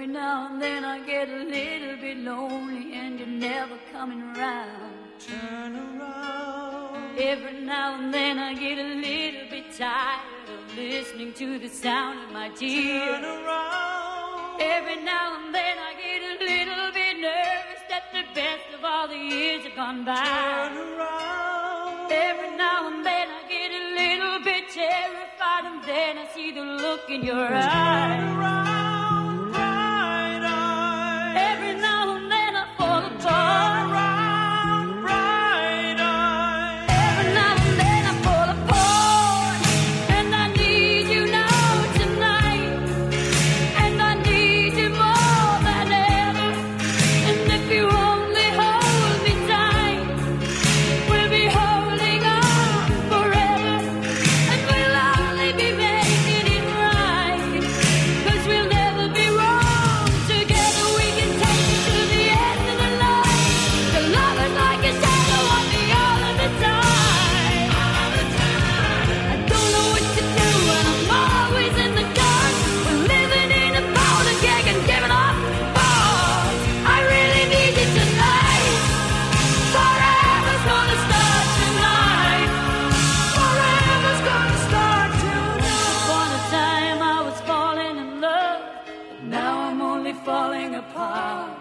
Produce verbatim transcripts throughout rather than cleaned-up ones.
Every now and then I get a little bit lonely and you're never coming around. Turn around. Every now and then I get a little bit tired of listening to the sound of my tears. Turn around. Every now and then I get a little bit nervous that the best of all the years have gone by. Turn around. Every now and then I get a little bit terrified and then I see the look in your eyes. Turn around, bright eyes. Every now and then I fall apart. Turn around, bright eyes. Every now and then I fall apart. And I need you now tonight. And I need you more than ever. And if you only hold me tight, we'll be holding on forever. And we'll only be making it right. 'Cause we'll never be wrong. Together we can take it to the end of the line. The love is like a shadow on me all of the time. I don't know what to do and I'm always in the dark. We're living in a powder keg and giving off balls. I really need you tonight. Forever's gonna start tonight. Forever's gonna start tonight. Upon a time I was falling in love, but now I'm only falling apart.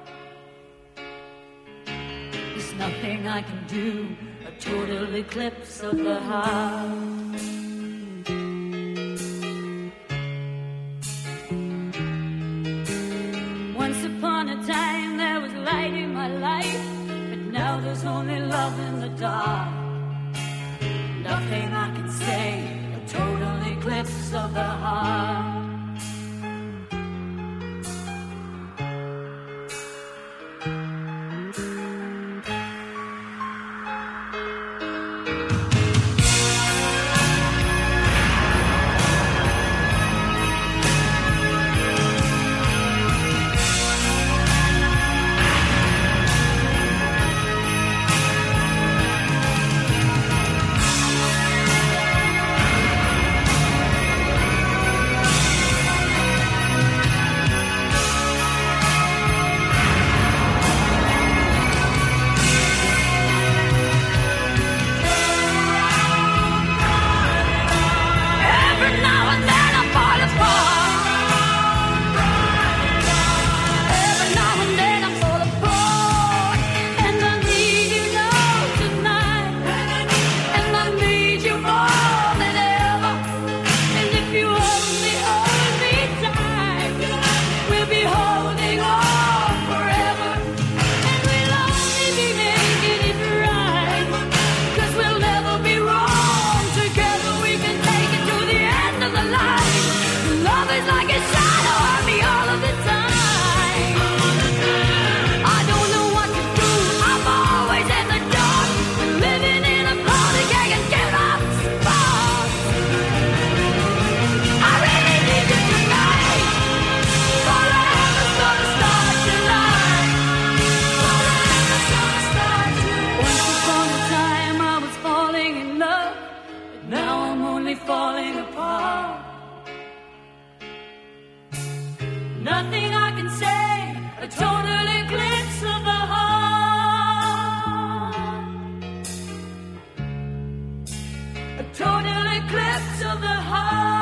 There's nothing I can do, a total eclipse of the heart. Once upon a time there was light in my life, but now there's only love in the dark. Nothing I can say, a total eclipse of the heart. Every now and then I fall apart. Every now and then I fall apart. And I need you now tonight. And I need you more than ever. And if you only hold me tight, we'll be holding on forever. And we'll only be making it right. 'Cause we'll never be wrong. Together we can take it to the end of the line. Love is like a shadow on me all of the time. I don't know what to do. I'm always in the dark. Living in a powder keg and giving off sparks. I really need you tonight. Forever's gonna start tonight. Forever's gonna start tonight. Once upon a time I was falling in love, but now I'm only falling apart. Nothing I can say, a total eclipse of the heart. A total eclipse of the heart.